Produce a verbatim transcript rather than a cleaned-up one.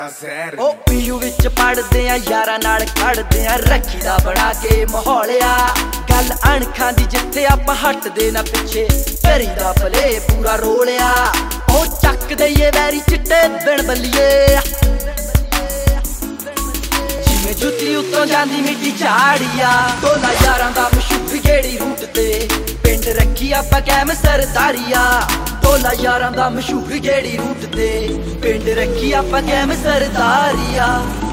ਉਹ ਪੀਯੂ ਵਿੱਚ ਪੜਦੇ ਆ ਯਾਰਾਂ ਨਾਲ ਖੜਦੇ ਆ ਰੱਖੀ ਦਾ ਬਣਾ ਕੇ ਮਾਹੌਲਿਆ ਗੱਲ ਅਣਖਾਂ ਦੀ ਜਿੱਥੇ ਆਪਾਂ ਹਟਦੇ ਨਾ ਪਿੱਛੇ ਤੇਰੀ ਦਾ ਭਲੇ ਪੂਰਾ ਰੋਲਿਆ ਉਹ ਚੱਕ ਦਈਏ ਵੈਰੀ ਚਿੱਟੇ ਦਿਨ ਬੱਲੀਏ ਜਿਵੇਂ ਜੁੱਤੀ ਉੱਤੋਂ ਜਾਂਦੀ ਮਿੱਟੀ ਝਾੜੀਆ ਟੋਲਾ ਯਾਰਾਂ ਦਾ ਮਸ਼ਹੂਰ ਗੇੜੀ ਰੂਟ ਤੇ ਪਿੰਡ ਰੱਖੀ ਆਪਾਂ ਕੈਮ ਸਰਦਾਰੀਆ ਟੋਲਾ ਯਾਰਾਂ ਦਾ ਮਸ਼ਹੂਰ ਗੇੜੀ ਰੂਟ ਤੇ ਪਿੰਡ ਰੱਖੀ ਆਪਾਂ ਕੈਮ ਸਰਦਾਰੀਆ।